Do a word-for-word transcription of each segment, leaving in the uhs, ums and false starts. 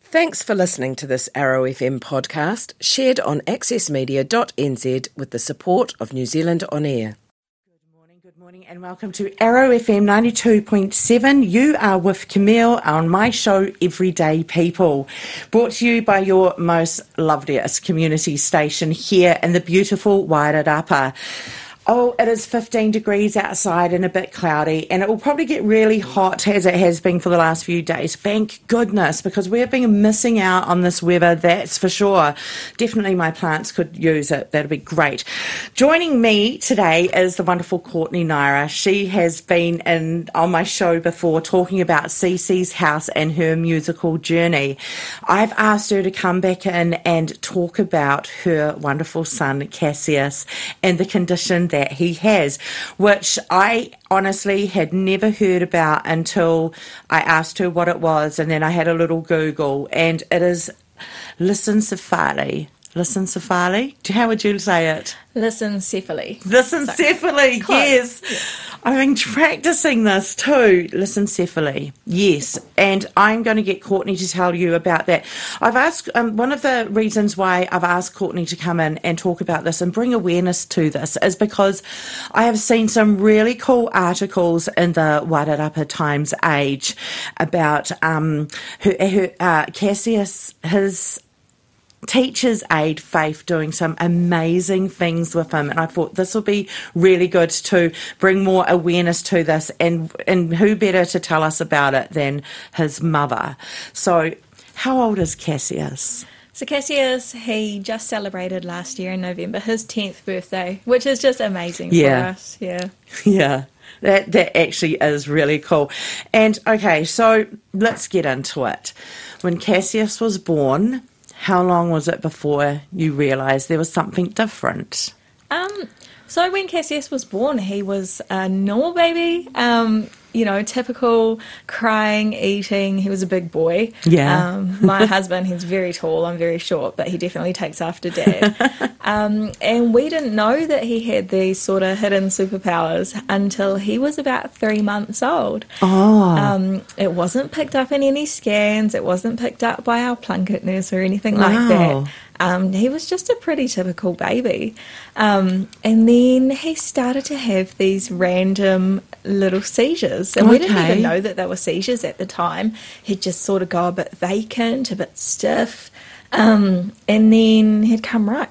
Thanks for listening to this Arrow F M podcast, shared on access media dot n z with the support of New Zealand On Air. Good morning, good morning, and welcome to Arrow F M ninety-two point seven. You are with Camille on my show, Everyday People, brought to you by your most loveliest community station here in the beautiful Wairarapa. Oh, it is fifteen degrees outside and a bit cloudy, and it will probably get really hot as it has been for the last few days. Thank goodness, because we have been missing out on this weather, that's for sure. Definitely my plants could use it. That'd be great. Joining me today is the wonderful Courtney Naira. She has been in on my show before talking about Cece's house and her musical journey. I've asked her to come back in and talk about her wonderful son, Cassius, and the condition that that he has, which I honestly had never heard about until I asked her what it was, and then I had a little Google, and it is lissencephaly. Lissencephaly? How would you say it? Lissencephaly. Lissencephaly, yes. Yeah. I've been practicing this too. Lissencephaly, yes. And I'm going to get Courtney to tell you about that. I've asked, um, one of the reasons why I've asked Courtney to come in and talk about this and bring awareness to this is because I have seen some really cool articles in the Wairarapa Times Age about um, her, her, uh, Cassius, his teacher's aide Faith doing some amazing things with him, and I thought this will be really good to bring more awareness to this, and and who better to tell us about it than his mother. So how old is Cassius? So Cassius, he just celebrated last year in November his tenth birthday, which is just amazing yeah. for us. Yeah. Yeah. That that actually is really cool. And okay, so let's get into it. When Cassius was born, how long was it before you realised there was something different? Um, so when Cassius was born, he was a normal baby, um, you know, typical crying, eating. He was a big boy. Yeah. Um, my husband, he's very tall, I'm very short, but he definitely takes after Dad. um, and we didn't know that he had these sort of hidden superpowers until he was about three months old. Oh. Um, it wasn't picked up in any scans. It wasn't picked up by our Plunkett nurse or anything Wow. like that. Um, he was just a pretty typical baby. Um, and then he started to have these random little seizures. And okay. we didn't even know that they were seizures at the time. He'd just sort of go a bit vacant, a bit stiff. Um, and then he'd come right.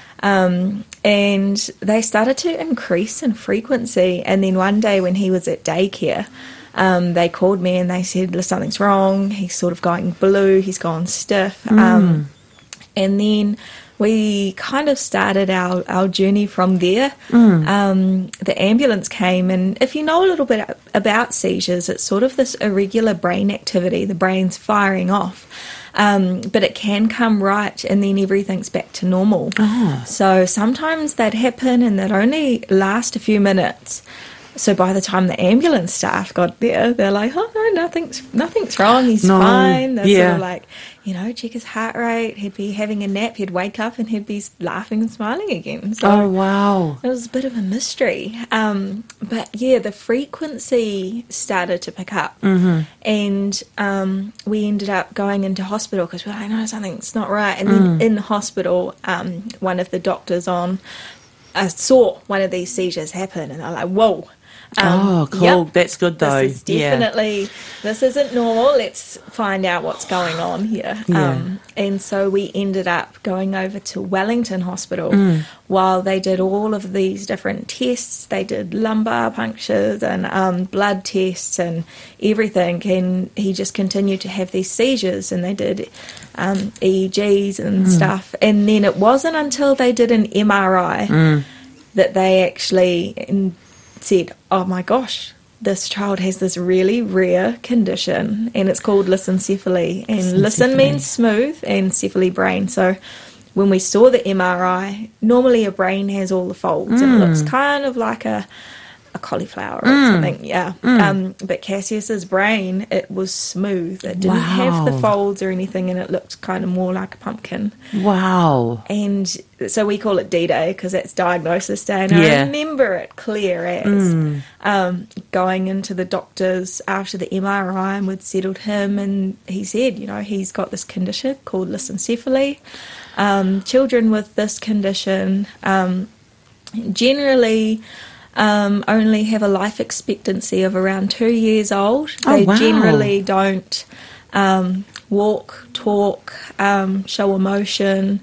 Um, and they started to increase in frequency. And then one day when he was at daycare, um, they called me and they said, something's wrong. He's sort of going blue. He's gone stiff. Mm. Um, and then we kind of started our, our journey from there. Mm. Um, the ambulance came, and if you know a little bit about seizures, it's sort of this irregular brain activity. The brain's firing off. Um, but it can come right and then everything's back to normal. Oh. So sometimes that happen and that only last a few minutes. So by the time the ambulance staff got there, they're like, oh, no, nothing's nothing's wrong. He's no. fine. They're yeah. sort of like, you know, check his heart rate. He'd be having a nap. He'd wake up and he'd be laughing and smiling again. So oh, wow. It was a bit of a mystery. Um, but, yeah, the frequency started to pick up. Mm-hmm. And um, we ended up going into hospital because we were like, no, something's not right. And then mm. in hospital, um, one of the doctors on uh, saw one of these seizures happen. And they're like, whoa. Um, oh, cool. Yep, that's good, though. This is definitely, yeah. this isn't normal. Let's find out what's going on here. Yeah. Um, and so we ended up going over to Wellington Hospital mm. while they did all of these different tests. They did lumbar punctures and um, blood tests and everything. And he just continued to have these seizures, and they did um, E E Gs and mm. stuff. And then it wasn't until they did an M R I mm. that they actually... In, said, oh my gosh, this child has this really rare condition and it's called lissencephaly. And listen means smooth and cephaly brain. So when we saw the M R I, normally a brain has all the folds mm. and it looks kind of like a a cauliflower or mm. something, yeah. Mm. Um, but Cassius's brain, it was smooth. It didn't wow. have the folds or anything, and it looked kind of more like a pumpkin. Wow. And so we call it D-Day because it's diagnosis day. And yeah. I remember it clear as mm. um, going into the doctors after the M R I, and we'd settled him, and he said, you know, he's got this condition called lissencephaly. Um, children with this condition um, generally... Um, only have a life expectancy of around two years old. They oh, wow. generally don't um, walk, talk, um, show emotion,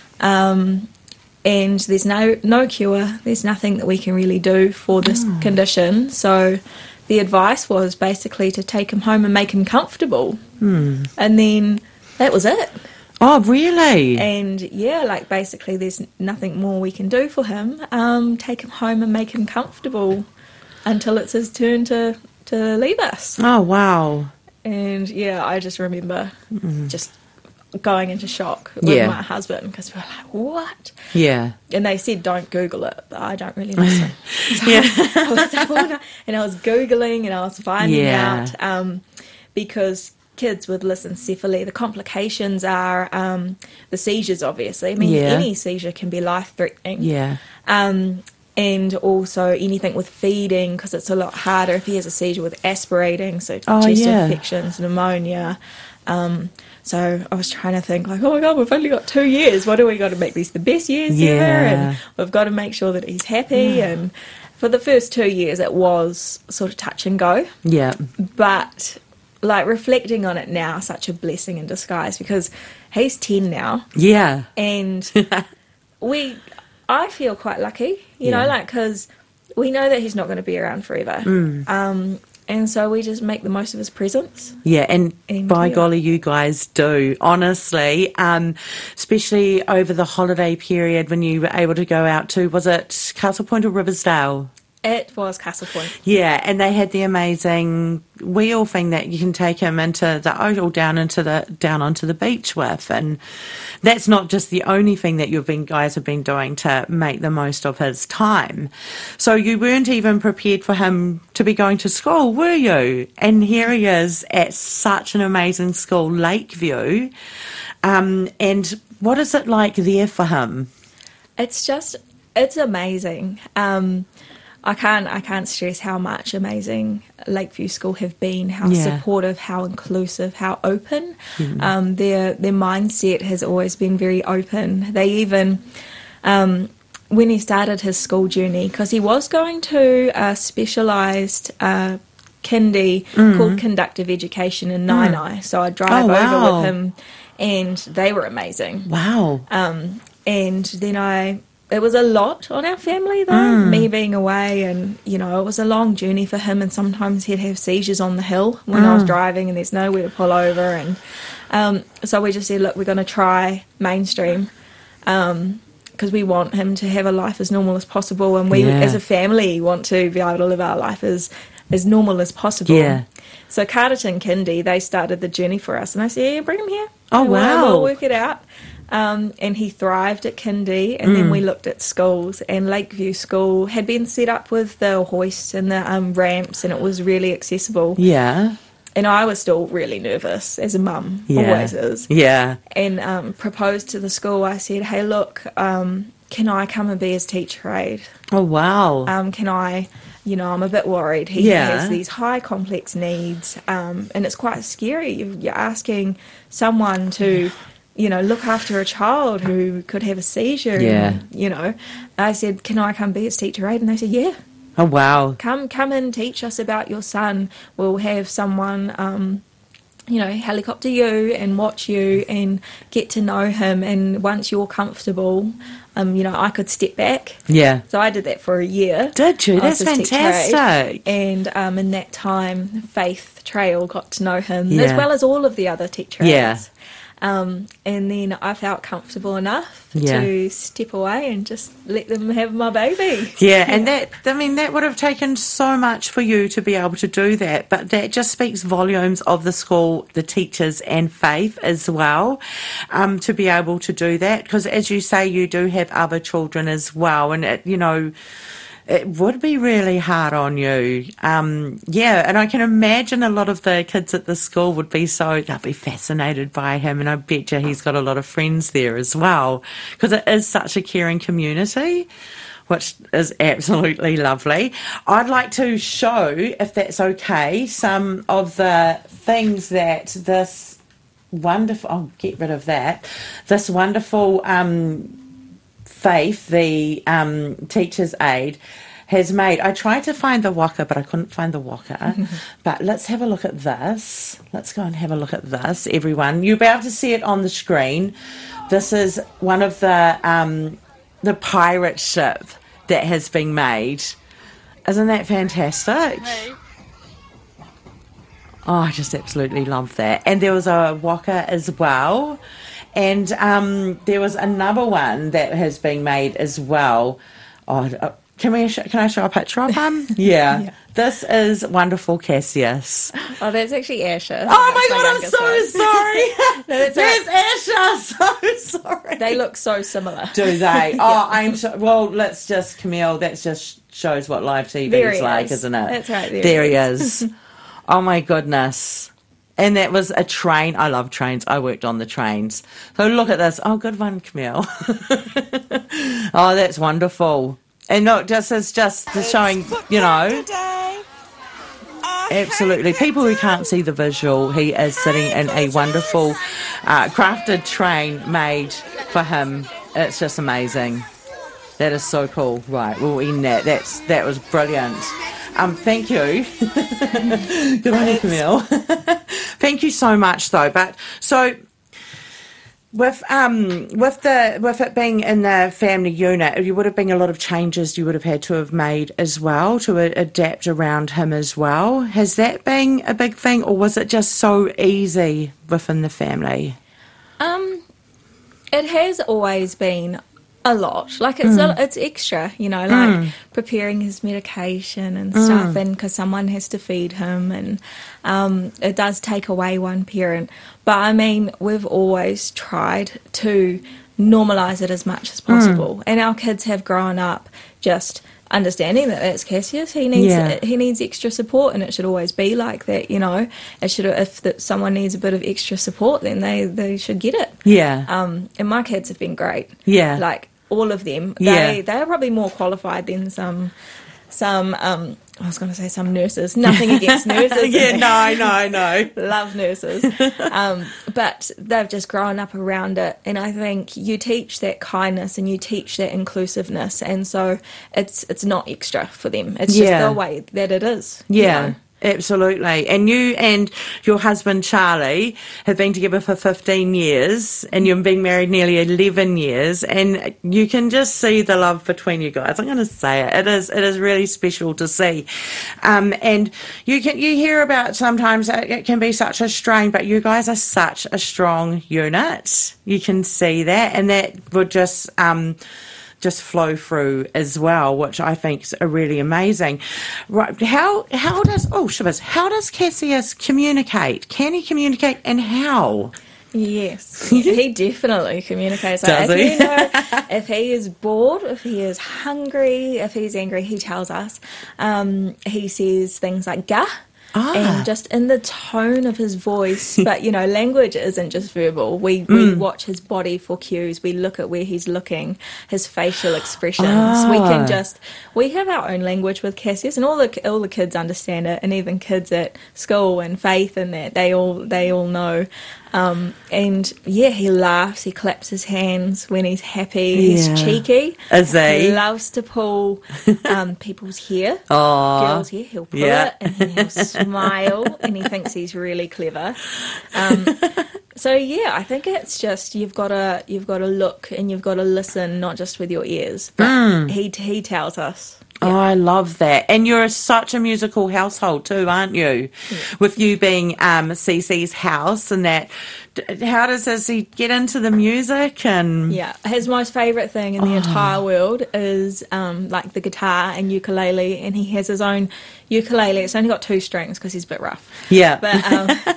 um, and there's no no cure. There's nothing that we can really do for this oh. condition. So the advice was basically to take him home and make him comfortable, hmm. and then that was it. Oh, really? And, yeah, like, basically there's nothing more we can do for him. Um, take him home and make him comfortable until it's his turn to, to leave us. Oh, wow. And, yeah, I just remember mm. just going into shock with yeah. my husband because we were like, what? Yeah. And they said, don't Google it, but I don't really listen. So yeah. I was like, oh, no. And I was Googling and I was finding yeah. out um, because... kids with lissencephaly, the complications are um, the seizures, obviously. I mean, yeah. any seizure can be life-threatening. Yeah. Um, and also anything with feeding, because it's a lot harder if he has a seizure with aspirating, so oh, chest yeah. infections, pneumonia. Um, so I was trying to think, like, oh, my God, we've only got two years. What do we got to make these the best years yeah. ever? And we've got to make sure that he's happy. Yeah. And for the first two years, it was sort of touch and go. Yeah. But... like, reflecting on it now, such a blessing in disguise because he's ten now. Yeah. And we, I feel quite lucky, you yeah. know, like, because we know that he's not going to be around forever. Mm. Um, and so we just make the most of his presence. Yeah, and, and by yeah. golly, you guys do, honestly, um, especially over the holiday period when you were able to go out to, was it Castle Point or Riversdale? It was Castle Point. Yeah, and they had the amazing wheel thing that you can take him into the oval down into the down onto the beach with, and that's not just the only thing that you've been guys have been doing to make the most of his time. So you weren't even prepared for him to be going to school, were you? And here he is at such an amazing school, Lakeview. Um, and what is it like there for him? It's just it's amazing. Um, I can't I can't stress how much amazing Lakeview School have been, how yeah. supportive, how inclusive, how open. Mm. Um, their their mindset has always been very open. They even, um, when he started his school journey, because he was going to a specialised uh, kindy mm. called Conductive Education in Nainai, mm. so I'd drive oh, over wow. with him, and they were amazing. Wow. Um, and then I... It was a lot on our family, though, mm. me being away, and, you know, it was a long journey for him, and sometimes he'd have seizures on the hill when mm. I was driving and there's nowhere to pull over, and um, so we just said, look, we're going to try mainstream because um, we want him to have a life as normal as possible, and we, yeah. as a family, want to be able to live our life as, as normal as possible. Yeah. So Carterton Kindy, they started the journey for us, and I said, yeah, bring him here. Oh, and wow. We'll, we'll work it out. Um, and he thrived at kindy, and mm. then we looked at schools, and Lakeview School had been set up with the hoist and the um, ramps, and it was really accessible. Yeah. And I was still really nervous, as a mum yeah. always is. Yeah. And um, proposed to the school. I said, hey, look, um, can I come and be his teacher aide? Oh, wow. Um, can I... You know, I'm a bit worried. He yeah. has these high complex needs, um, and it's quite scary. You're asking someone to, you know, look after a child who could have a seizure. Yeah. And, you know, I said, can I come be his teacher aide? And they said, yeah. Oh, wow. Come, come and teach us about your son. We'll have someone, um, you know, helicopter you and watch you and get to know him. And once you're comfortable, um, you know, I could step back. Yeah. So I did that for a year. Did you? That's fantastic. And um, in that time, Faith Trail got to know him, yeah. as well as all of the other teacher aides. Yeah. Um, and then I felt comfortable enough yeah. to step away and just let them have my baby. Yeah, and that, I mean, that would have taken so much for you to be able to do that, but that just speaks volumes of the school, the teachers and Faith as well, um, to be able to do that, because as you say, you do have other children as well, and, it, you know, It would be really hard on you. Um, yeah, and I can imagine a lot of the kids at the school would be so, they'll be fascinated by him, and I bet you he's got a lot of friends there as well, because it is such a caring community, which is absolutely lovely. I'd like to show, if that's okay, some of the things that this wonderful, I'll get rid of that, this wonderful um Faith, the um, teacher's aide, has made. I tried to find the waka, but I couldn't find the waka. But let's have a look at this. Let's go and have a look at this, everyone. You'll be able to see it on the screen. This is one of the um, the pirate ship that has been made. Isn't that fantastic? Hey. Oh, I just absolutely love that. And there was a waka as well. And um, there was another one that has been made as well. Oh, uh, can we? Sh- can I show a picture of him? Yeah. yeah. This is wonderful Cassius. Oh, that's actually Asher. Oh my God, I'm so one. sorry. no, that's There's Asher. So sorry. They look so similar. Do they? yeah. Oh, I'm so, well. Let's just Camille. That just shows what live T V there is like, is. isn't it? That's right. There, there he he is. is. Oh my goodness. And that was a train. I love trains. I worked on the trains. So look at this. Oh, good one, Camille. Oh, that's wonderful. And look, just it's just the showing, you know. Absolutely. People who can't see the visual, he is sitting in a wonderful uh, crafted train made for him. It's just amazing. That is so cool. Right, we'll end that. That's that was brilliant. Um, thank you. Good on you, Camille. Thank you so much, though. But so with um with the with it being in the family unit, you would have been a lot of changes you would have had to have made as well to a- adapt around him as well. Has that been a big thing, or was it just so easy within the family? Um, it has always been a lot. Like it's Mm. a, it's extra, you know, like Mm. preparing his medication and stuff, Mm. and because someone has to feed him, and um, it does take away one parent. But I mean, we've always tried to normalise it as much as possible, Mm. and our kids have grown up just understanding that it's Cassius. He needs Yeah. he needs extra support, and it should always be like that. You know, it should if that someone needs a bit of extra support, then they they should get it. Yeah. Um, and my kids have been great. Yeah. Like all of them. Yeah. They they're probably more qualified than some some um I was gonna say some nurses. Nothing against nurses. Yeah, no, no, no. Love nurses. Um, but they've just grown up around it, and I think you teach that kindness and you teach that inclusiveness, and so it's it's not extra for them. It's Yeah. just the way that it is. you Yeah. know. Absolutely. And you and your husband Charlie have been together for fifteen years, and you've been married nearly eleven years, and you can just see the love between you guys. I'm going to say it. It is it is really special to see. Um, and you can you hear about sometimes it, it can be such a strain, but you guys are such a strong unit. You can see that, and that would just um just flow through as well, which I think is really amazing. Right? How how does oh Shivers, how does Cassius communicate? Can he communicate, and how? Yes, he definitely communicates. Does if he? You know, if he is bored, if he is hungry, if he's angry, he tells us. Um, he says things like "gah." Ah. And just in the tone of his voice, but you know, language isn't just verbal. We we Mm. watch his body for cues. We look at where he's looking, his facial expressions. Ah. We can just we have our own language with Cassius, and all the all the kids understand it, and even kids at school and Faith and that they all they all know. Um, and yeah, he laughs, he claps his hands when he's happy. He's Yeah. cheeky. Is he? He loves to pull um, people's hair. Oh, Girls' hair. He'll pull yeah. it and then he'll smile, and he thinks he's really clever. Um, so yeah, I think it's just you've got to you've got to look and you've got to listen, not just with your ears. But Mm. he he tells us. Oh, I love that. And you're such a musical household too, aren't you? Yeah. With you being um, Cece's house and that. D- How does, does he get into the music? And Yeah, his most favourite thing in the Oh. entire world is um, like the guitar and ukulele, and he has his own ukulele. It's only got two strings because he's a bit rough. Yeah. But um,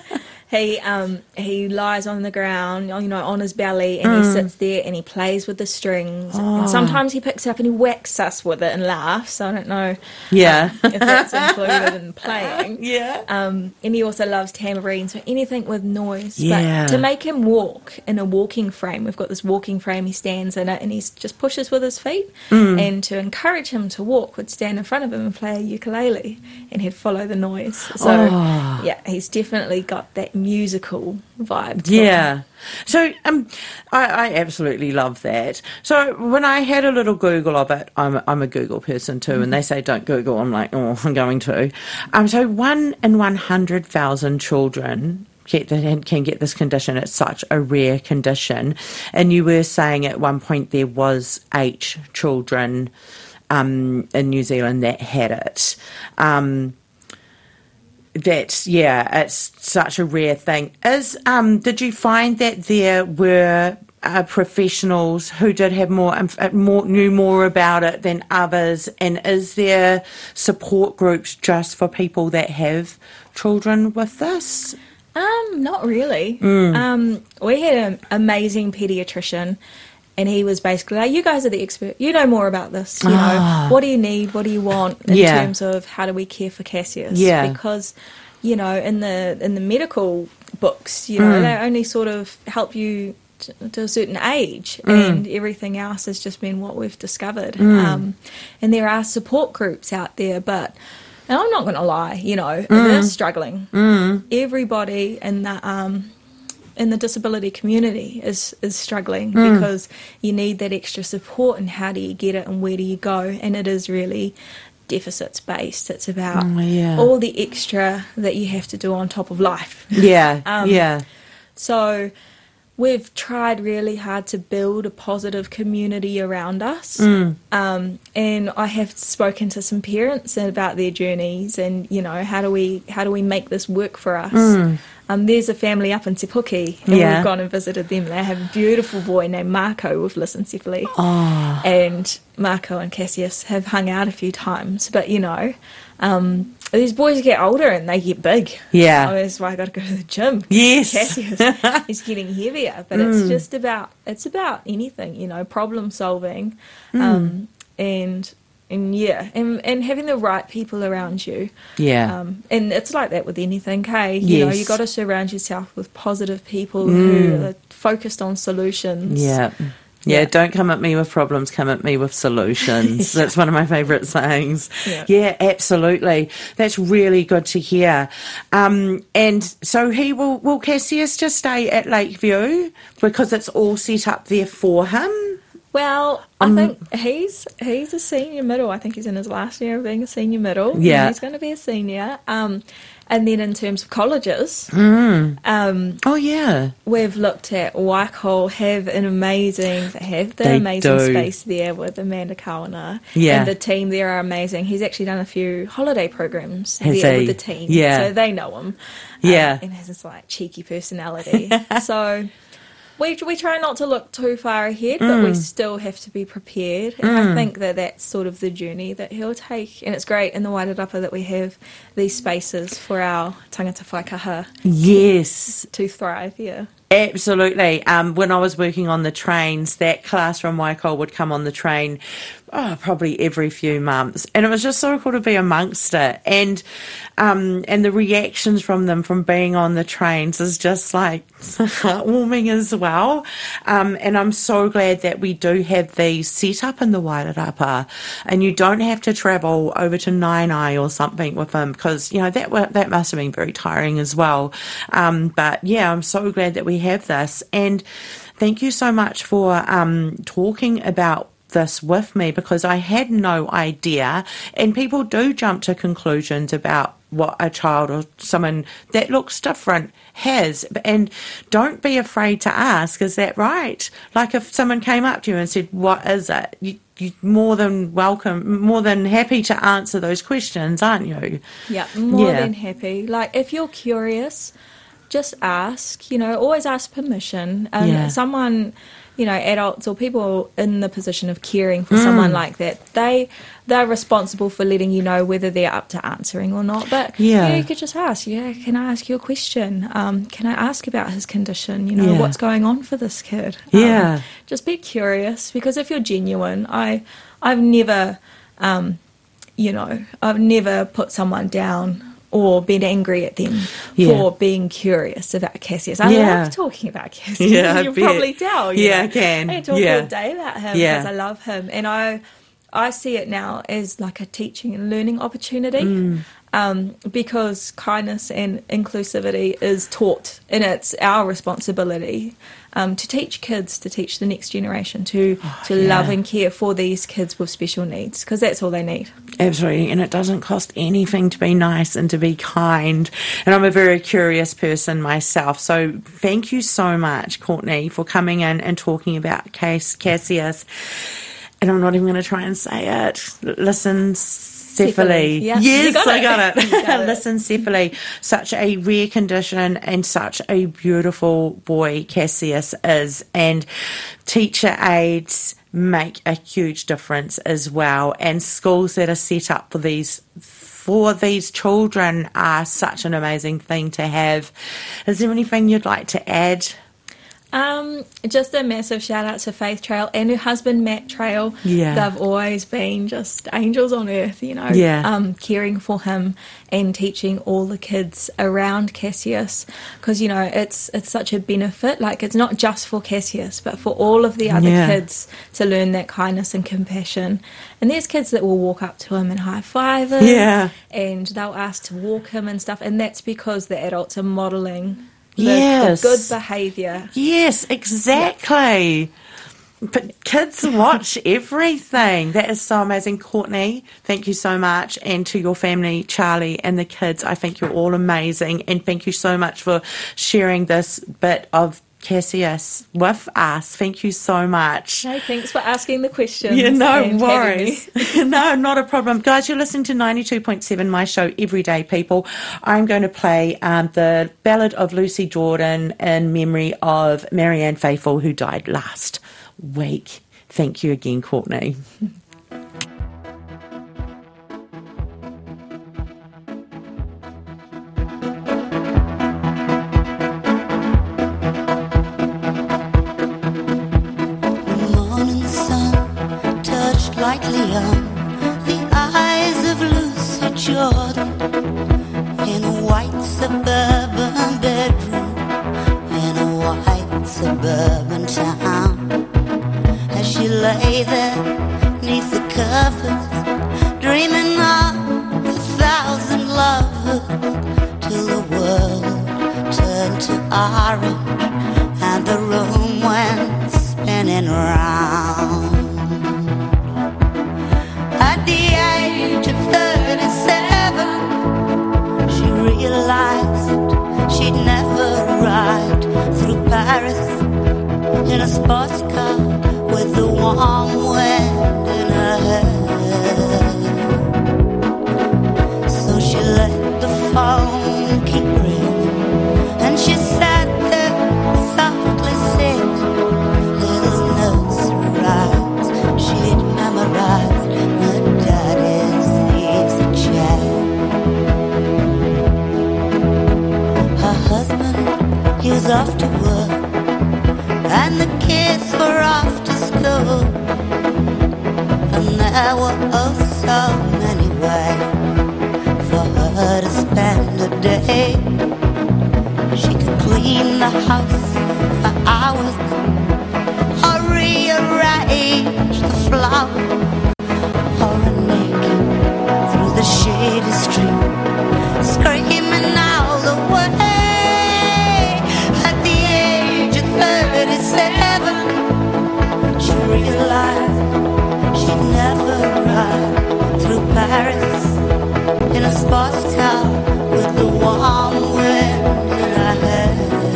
he um, he lies on the ground, you know, on his belly, and mm. he sits there and he plays with the strings. Oh. And sometimes he picks it up and he whacks us with it and laughs. I don't know yeah. um, if that's included in playing. Yeah. Um, and he also loves tambourine, so anything with noise. Yeah. But to make him walk in a walking frame, we've got this walking frame, he stands in it and he just pushes with his feet. Mm. And to encourage him to walk, would stand in front of him and play a ukulele, and he'd follow the noise. So, oh. yeah, he's definitely got that musical vibe to yeah. him. So um, I, I absolutely love that. So when I had a little Google of it, I'm, I'm a Google person too, mm-hmm. and they say don't Google. I'm like, oh, I'm going to. Um, so one in one hundred thousand children get the, can get this condition. It's such a rare condition. And you were saying at one point there was eight children um, in New Zealand that had it. Um That, yeah, it's such a rare thing. Is um, did you find that there were uh, professionals who did have more, more, knew more about it than others? And is there support groups just for people that have children with this? Um, not really. Mm. Um, we had an amazing paediatrician. And he was basically like, you guys are the expert. You know more about this. You Ah. know, what do you need? What do you want in Yeah. terms of how do we care for Cassius? Yeah. Because, you know, in the in the medical books, you know, Mm. they only sort of help you t- to a certain age, Mm. and everything else has just been what we've discovered. Mm. Um, and there are support groups out there, but. And I'm not going to lie, you know, Mm. they're struggling. Mm. Everybody in the um, in the disability community is, is struggling Mm. because you need that extra support, and how do you get it and where do you go? And it is really deficits based. It's about Oh, yeah. all the extra that you have to do on top of life. Yeah, Um, yeah. So we've tried really hard to build a positive community around us. Mm. Um, and I have spoken to some parents about their journeys and, you know, how do we how do we make this work for us? Mm. Um, there's a family up in Te Puke, and Yeah. we've gone and visited them. They have a beautiful boy named Marco with Lissencephaly. Oh. And Marco and Cassius have hung out a few times. But, you know, um, these boys get older and they get big. Yeah. Oh, that's why I got to go to the gym. Yes. Cassius is getting heavier. But Mm. it's just about, it's about anything, you know, problem solving. Um, and... And yeah, and, and having the right people around you. Yeah. Um, and it's like that with anything, hey? You know, Yes. you got to surround yourself with positive people Mm. who are focused on solutions. Yeah. Yeah, Yeah. don't come at me with problems, come at me with solutions. That's one of my favourite sayings. Yeah. Yeah, absolutely. That's really good to hear. Um, and so he will, will Cassius just stay at Lakeview because it's all set up there for him? Well, I Um, think he's he's a senior middle. I think he's in his last year of being a senior middle. Yeah. And he's going to be a senior. Um, and then in terms of colleges, Mm. um, Oh, yeah. we've looked at Waikato have an amazing, they have the They amazing do. space there with Amanda Kawana. Yeah. And the team there are amazing. He's actually done a few holiday programs Has there he? with the team. Yeah. So they know him. Yeah. Um, and has this like cheeky personality. So we we try not to look too far ahead, but we still have to be prepared. And I think that that's sort of the journey that he'll take. And it's great in the Wairarapa that we have these spaces for our tangata whaikaha Yes. to thrive, yeah. Absolutely. Um, when I was working on the trains, that class from Waikato would come on the train oh, probably every few months. And it was just so cool to be amongst it. And um, and the reactions from them from being on the trains is just like heartwarming as well. Um, and I'm so glad that we do have these set up in the Wairarapa. And you don't have to travel over to Nainai or something with them because, you know, that wa- that must have been very tiring as well. Um, but yeah, I'm so glad that we have this. And thank you so much for um, talking about this with me because I had no idea. And people do jump to conclusions about what a child or someone that looks different has. And don't be afraid to ask, is that right? Like if someone came up to you and said, what is it? You, you're more than welcome, more than happy to answer those questions, aren't you? Yeah, more Yeah. than happy. Like, if you're curious, just ask, you know, always ask permission. Um, Yeah. Someone, you know, adults or people in the position of caring for someone like that, they, they're responsible for letting you know whether they're up to answering or not. But Yeah. you know, you could just ask, yeah, can I ask you a question? Um, can I ask about his condition? You know, Yeah. what's going on for this kid? Yeah. Um, just be curious, because if you're genuine, I, I've never, um, you know, I've never put someone down or been angry at them Yeah. for being curious about Cassius. I Yeah. love talking about Cassius. Yeah, I you bet. probably tell. You Yeah, know? I can. I can talk Yeah. all day about him because Yeah. I love him. And I I see it now as like a teaching and learning opportunity. Mm. Um, because kindness and inclusivity is taught, and it's our responsibility um, to teach kids, to teach the next generation to Oh, to yeah. love and care for these kids with special needs, because that's all they need. Absolutely, and it doesn't cost anything to be nice and to be kind. And I'm a very curious person myself, so thank you so much, Courtney, for coming in and talking about Cass- Cassius. And I'm not even going to try and say it. Listen, Cephaly. Yeah, Yes, you got I it. got it. You got it. Listen, Cephaly. Such a rare condition and such a beautiful boy Cassius is. And teacher aides make a huge difference as well. And schools that are set up for these for these children are such an amazing thing to have. Is there anything you'd like to add? Um, just a massive shout out to Faith Trail and her husband Matt Trail. Yeah. They've always been just angels on earth, you know, Yeah. um, caring for him and teaching all the kids around Cassius, because, you know, it's it's such a benefit. Like, it's not just for Cassius, but for all of the other Yeah. kids to learn that kindness and compassion. And there's kids that will walk up to him and high five him, Yeah. and they'll ask to walk him and stuff, and that's because the adults are modelling the, Yes. the good behaviour. Yes, exactly. But kids watch everything. That is so amazing. Courtney, thank you so much. And to your family, Charlie and the kids, I think you're all amazing. And thank you so much for sharing this bit of Cassius with us. Thank you so much. No, thanks for asking the questions. Yeah, no and having worries. me. No, not a problem. Guys, you're listening to ninety-two point seven, my show, Everyday People. I'm going to play um, the Ballad of Lucy Jordan in memory of Marianne Faithfull, who died last week. Thank you again, Courtney. Morning sun touched lightly on the eyes of Lucy Jordan in a white suburban bedroom in a white suburban town. As she lay there neath the covers, dreaming of a thousand lovers, till the world turned to orange and the room went spinning round. At the age of thirty-seven, she realized she'd never ride through Paris in a sports car with the warm wind in her hair. So she let the phone keep ringing, and she sat there softly singing little nursery rhymes she'd memorized in her daddy's easy chair. Her husband, he was off to work, and the kids were off to school, and there were oh so many ways for her to spend a day. She could clean the house for hours, or rearrange the flowers, or run naked through the shady street, screaming all the way. At the age of thirty-seven, she realized she'd never ride through Paris in a sports car with the warm wind in her hair.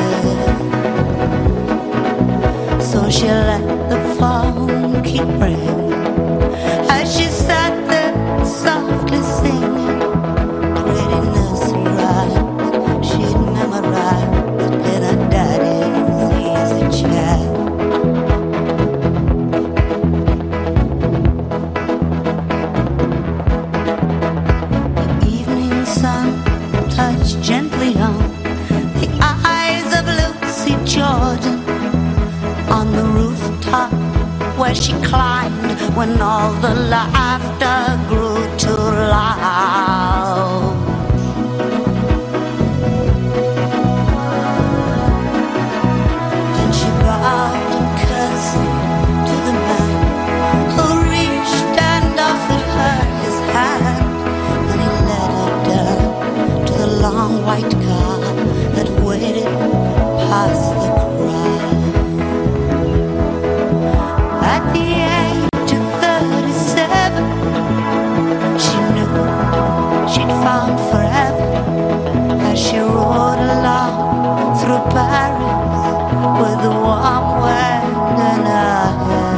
So she let the phone keep ringing as she sat there softly singing pretty nursery rhymes she'd memorized on the rooftop where she climbed when all the laughter grew too loud. Then she bowed and cursed to the man who reached and offered her his hand, and he led her down to the long white car that waited past the crowd. At the age of thirty-seven, she knew she'd found forever as she rode along through Paris with the warm wind in her hair.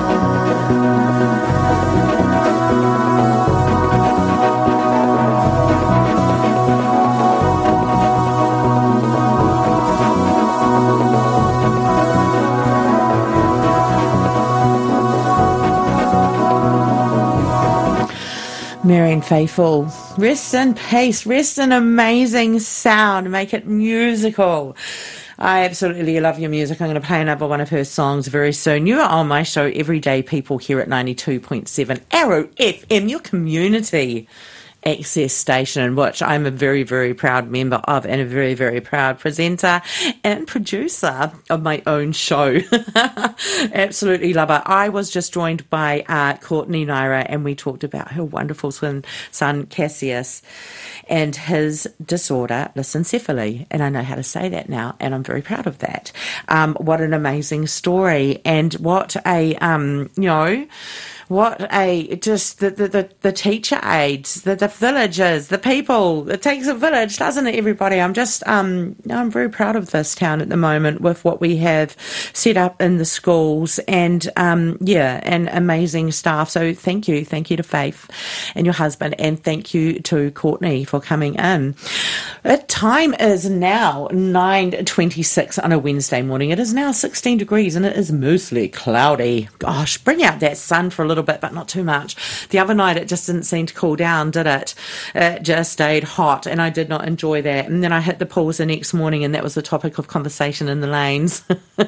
Marianne Faithfull, rest in peace, rest in amazing sound, make it musical. I absolutely love your music. I'm going to play another one of her songs very soon. You are on my show, Everyday People, here at ninety-two point seven Arrow F M, your community access station, which I'm a very, very proud member of and a very, very proud presenter and producer of my own show. Absolutely love it. I was just joined by uh, Courtney Naira, and we talked about her wonderful son, son Cassius, and his disorder, lissencephaly. And I know how to say that now, and I'm very proud of that. Um, what an amazing story, and what a, um, you know, what a, just the, the, the, the teacher aides, the, the villagers, the people. It takes a village, doesn't it, everybody? I'm just, um, I'm very proud of this town at the moment with what we have set up in the schools, and, um, yeah, and amazing staff. So thank you. Thank you to Faith and your husband, and thank you to Courtney for coming in. The time is now nine twenty-six on a Wednesday morning. It is now sixteen degrees and it is mostly cloudy. Gosh, bring out that sun for a little bit, but not too much. The other night it just didn't seem to cool down, did it? It just stayed hot, and I did not enjoy that. And then I hit the pools the next morning, and that was the topic of conversation in the lanes.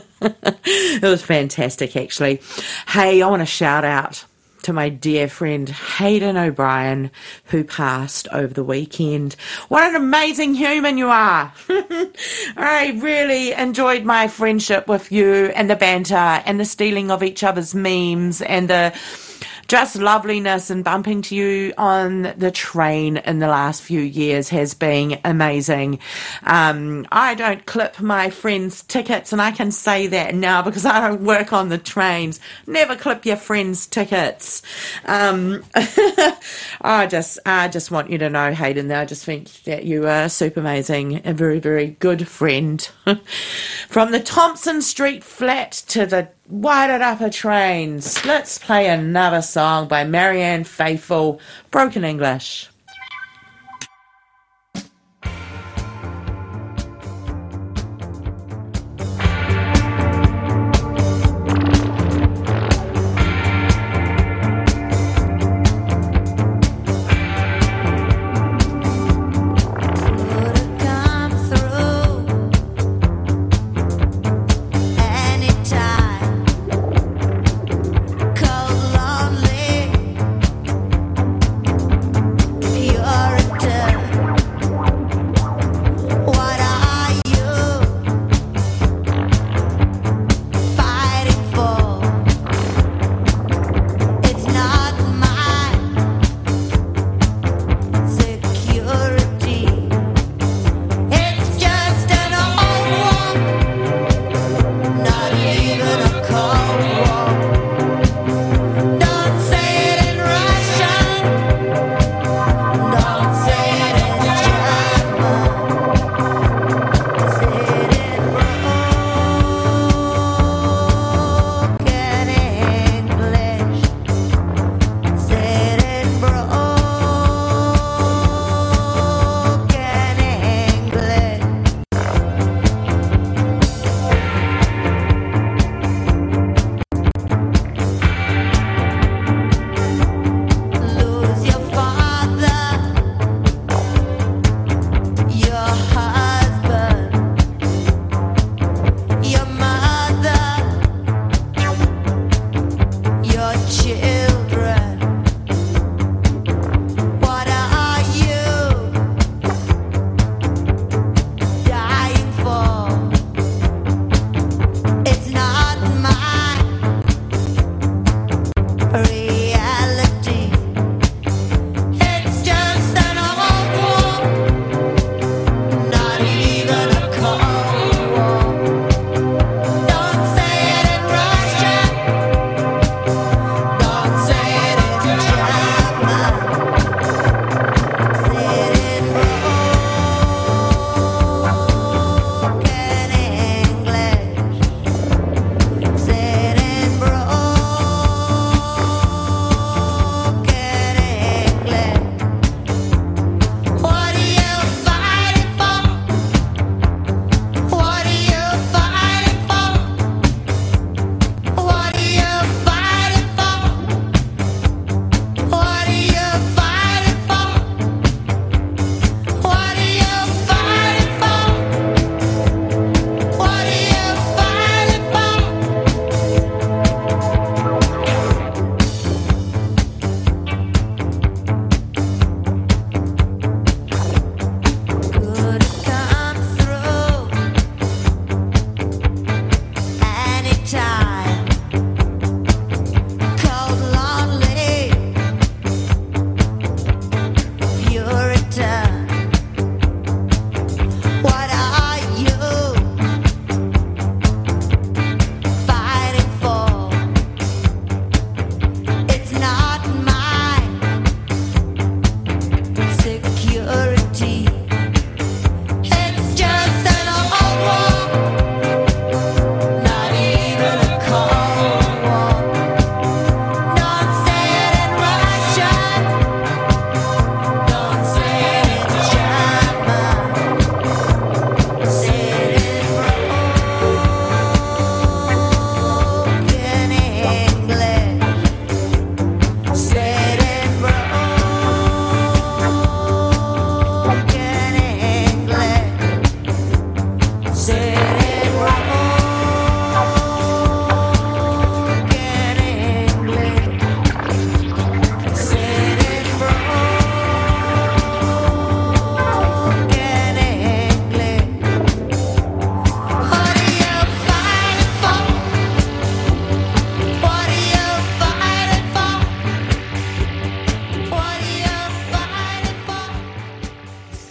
It was fantastic, actually. Hey, I want to shout out to my dear friend Hayden O'Brien, who passed over the weekend. What an amazing human you are. I really enjoyed my friendship with you, and the banter and the stealing of each other's memes, and the just loveliness, and bumping to you on the train in the last few years has been amazing. Um, I don't clip my friends' tickets, and I can say that now because I don't work on the trains. Never clip your friends' tickets. Um, I just, I just want you to know, Hayden, that I just think that you are super amazing, a very, very good friend. From the Thompson Street flat to the Whited Upper trains. Let's play another song by Marianne Faithfull, Broken English.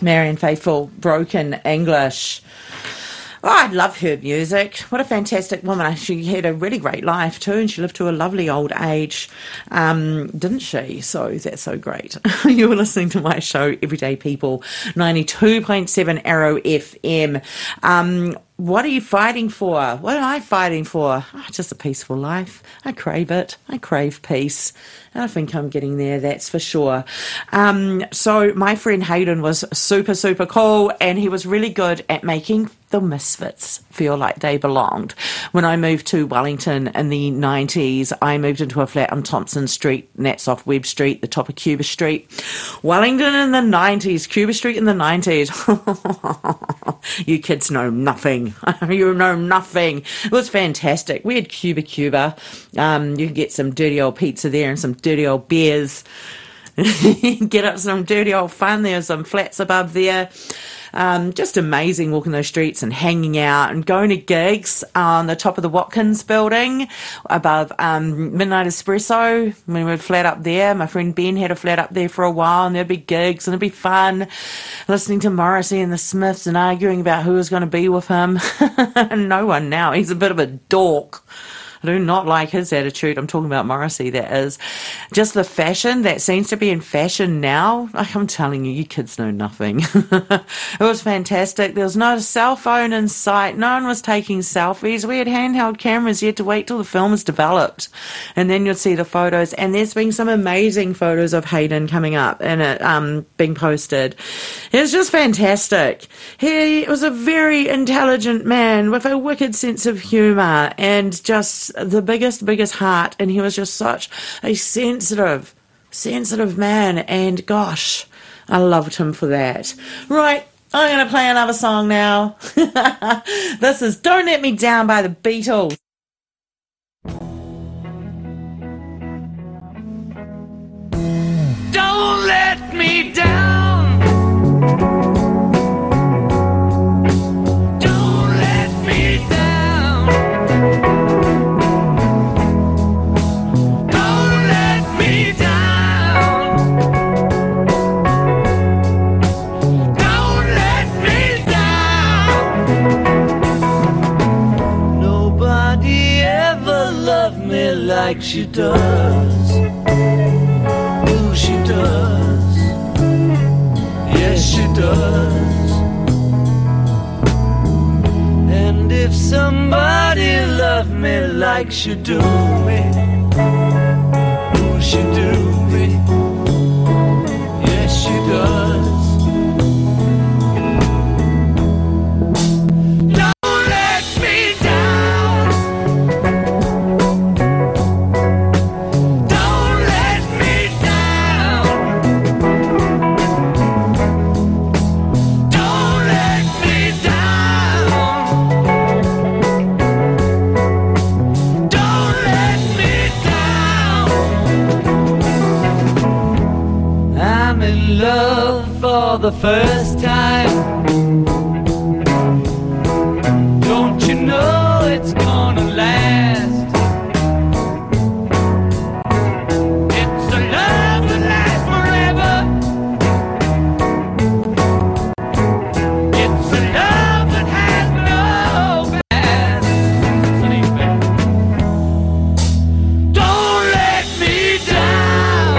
Marianne Faithfull, Broken English. Oh, I love her music. What a fantastic woman. She had a really great life too, and she lived to a lovely old age, um, didn't she? So that's so great. You were listening to my show, Everyday People, ninety-two point seven Arrow F M. Um, what are you fighting for? What am I fighting for? Oh, just a peaceful life. I crave it. I crave peace. And I think I'm getting there, that's for sure. Um, so my friend Hayden was super, super cool, and he was really good at making the misfits feel like they belonged. When I moved to Wellington in the nineties, I moved into a flat on Thompson Street, and that's off Webb Street, the top of Cuba Street. Wellington in the nineties, Cuba Street in the nineties. You kids know nothing. You know nothing. It was fantastic. We had Cuba Cuba. Um, you could get some dirty old pizza there and some dirty old beers. Get up some dirty old fun. There's some flats above there. Um, just amazing walking those streets and hanging out and going to gigs on the top of the Watkins building above um, Midnight Espresso. We were flat up there. My friend Ben had a flat up there for a while, and there'd be gigs and it'd be fun listening to Morrissey and the Smiths and arguing about who was going to be with him. No one now. He's a bit of a dork. I do not like his attitude. I'm talking about Morrissey, that is. Just the fashion that seems to be in fashion now. I'm telling you, you kids know nothing. It was fantastic. There was not a cell phone in sight. No one was taking selfies. We had handheld cameras. You had to wait till the film was developed. And then you'd see the photos. And there's been some amazing photos of Hayden coming up and it um, being posted. It was just fantastic. He was a very intelligent man with a wicked sense of humour and just the biggest, biggest heart, and he was just such a sensitive, sensitive man, and gosh, I loved him for that. Right, I'm going to play another song now. This is Don't Let Me Down by the Beatles. Don't let me down. Like she does, oh she does, yes she does. And if somebody loved me like she do me, oh she do me, yes she does. The first time, don't you know it's gonna last? It's a love that lasts forever. It's a love that has no past. Don't let me down.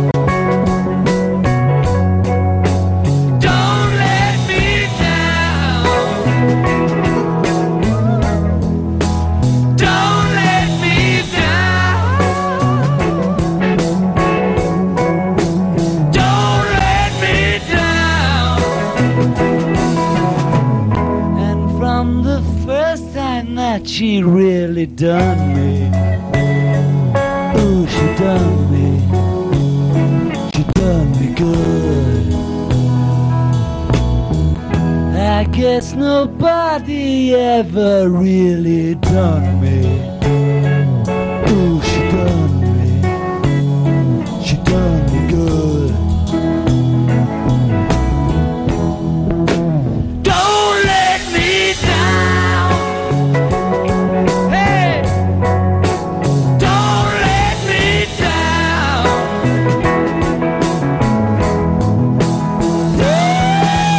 She really done me. Ooh, she done me. She done me good. I guess nobody ever really done me. Ooh, she done me. She done me good. Don't let me down. Yeah.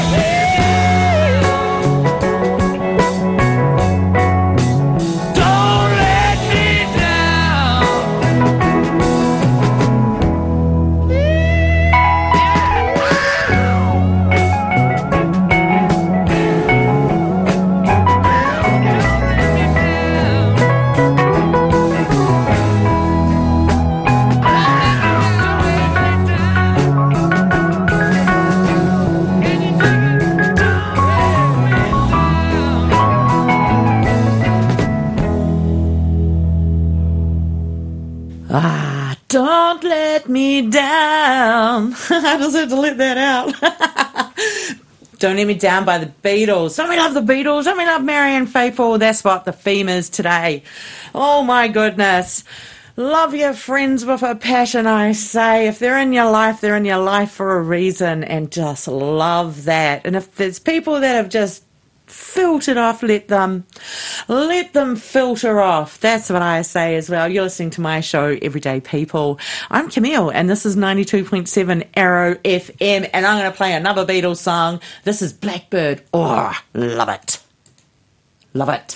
Ah, don't let me down. I just had to let that out. Don't Let Me Down by the Beatles. Don't we love the Beatles? Don't we love Marianne Faithfull? That's what the theme is today. Oh my goodness. Love your friends with a passion, I say. If they're in your life, they're in your life for a reason, and just love that. And if there's people that have just filtered off, let them let them filter off. That's what I say as well. You're listening to my show, Everyday People. I'm Camille, and this is ninety-two point seven Arrow F M, and I'm going to play another Beatles song. This is Blackbird. Oh, love it. Love it.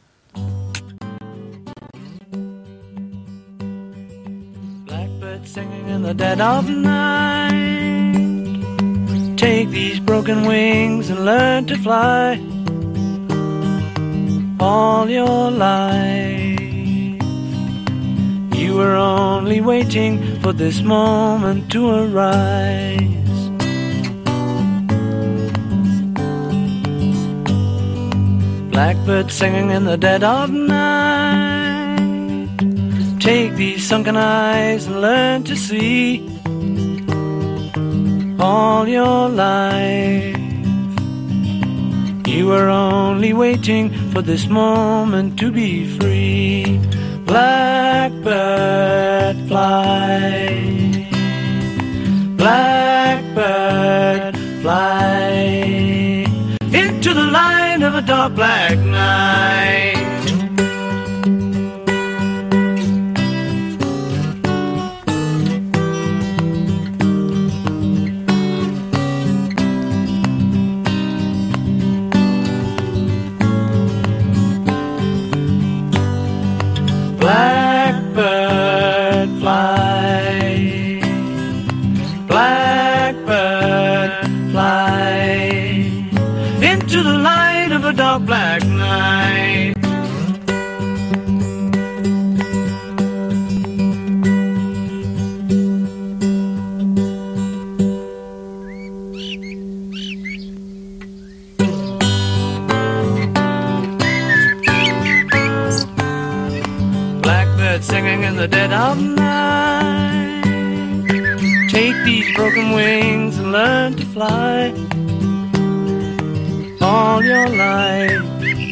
Blackbird singing in the dead of night. Take these broken wings and learn to fly. All your life you were only waiting for this moment to arise. Blackbird singing in the dead of night. Take these sunken eyes and learn to see. All your life you were only waiting for this moment to be free. Blackbird fly, blackbird fly into the light of a dark black night. Blackbird fly, blackbird fly into the light of a dark black night. Singing in the dead of night. Take these broken wings and learn to fly. All your life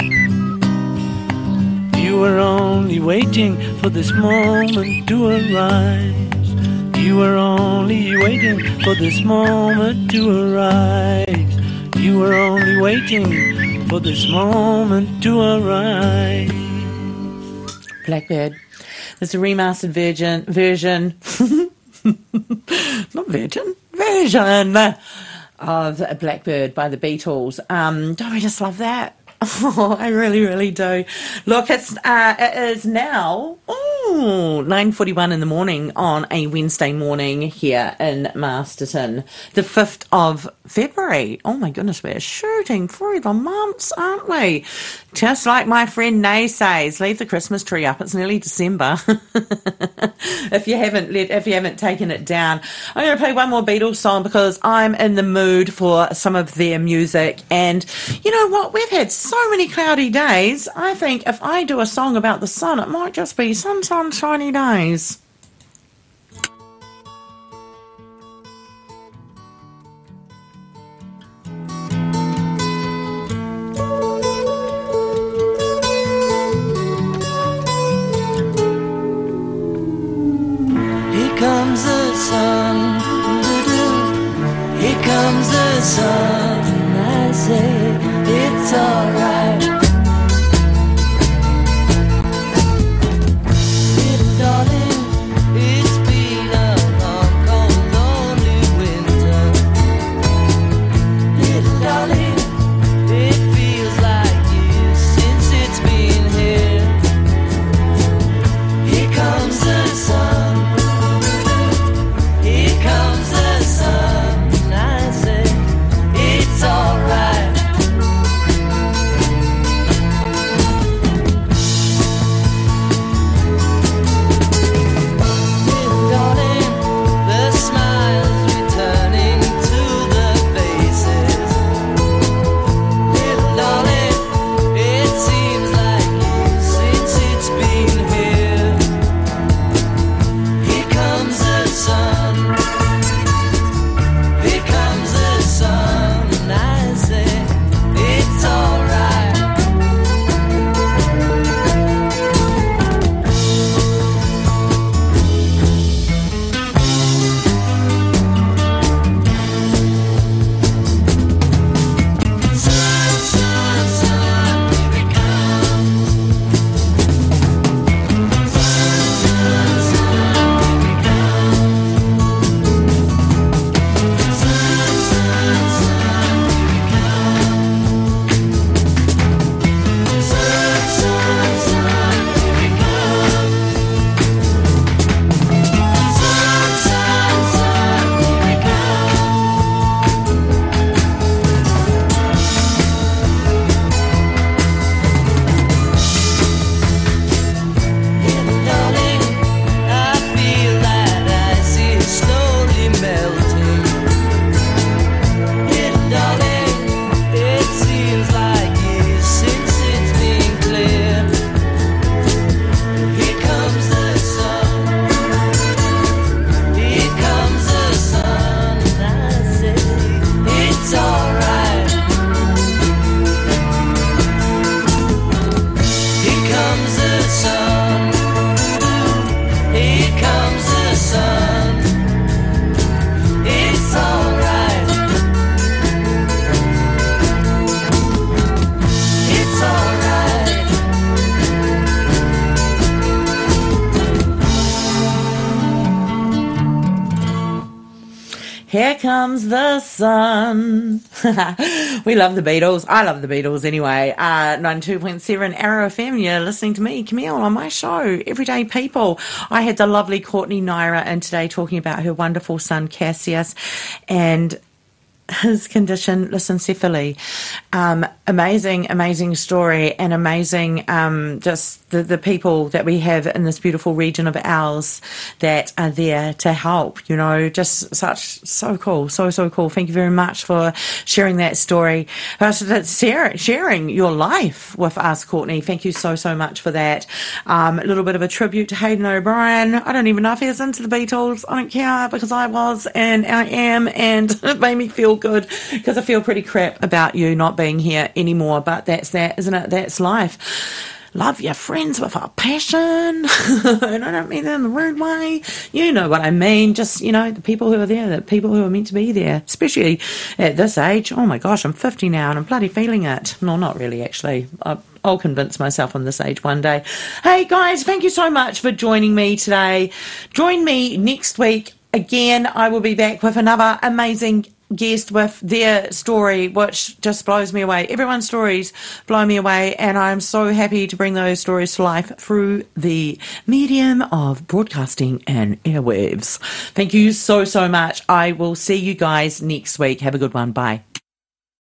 you were only waiting for this moment to arise. You were only waiting for this moment to arise. You were only waiting for this moment to arise. Blackbird. There's a remastered virgin, version, not virgin, version of Blackbird by the Beatles. Um, don't we just love that? Oh, I really, really do. Look, it's uh, it is now ooh, nine forty-one in the morning on a Wednesday morning here in Masterton, the fifth of February. Oh my goodness, we're shooting through the months, aren't we? Just like my friend Nay says, leave the Christmas tree up. It's nearly December. if you haven't let, if you haven't taken it down, I'm going to play one more Beatles song because I'm in the mood for some of their music. And you know what? We've had so many cloudy days. I think if I do a song about the sun, it might just be sun, sun, shiny days. Here comes the sun, doo-doo. Here comes the sun, and I say it's alright. Little darling, Here Comes the Sun. We love the Beatles. I love the Beatles anyway. Uh, ninety-two point seven Arrow F M. You're listening to me, Camille, on my show, Everyday People. I had the lovely Courtney Naira in today talking about her wonderful son, Cassius, and his condition, leukoencephaly. Um, amazing, amazing story, and amazing um, just the, the people that we have in this beautiful region of ours that are there to help, you know, just such, so cool, so, so cool. Thank you very much for sharing that story, uh, sharing your life with us, Courtney. Thank you so, so much for that. Um, a little bit of a tribute to Hayden O'Brien. I don't even know if he was into the Beatles. I don't care, because I was, and I am, and it made me feel good, because I feel pretty crap about you not being here anymore, but that's that, isn't it? That's life. Love your friends with a passion. And I don't mean that in the rude way. You know what I mean. Just, you know, the people who are there, the people who are meant to be there, especially at this age. Oh my gosh, I'm fifty now and I'm bloody feeling it. No, not really, actually. I, I'll convince myself on this age one day. Hey guys, thank you so much for joining me today. Join me next week. Again, I will be back with another amazing guest with their story, which just blows me away. Everyone's stories blow me away, and I'm so happy to bring those stories to life through the medium of broadcasting and airwaves. Thank you so, so much. I will see you guys next week. Have a good one. Bye.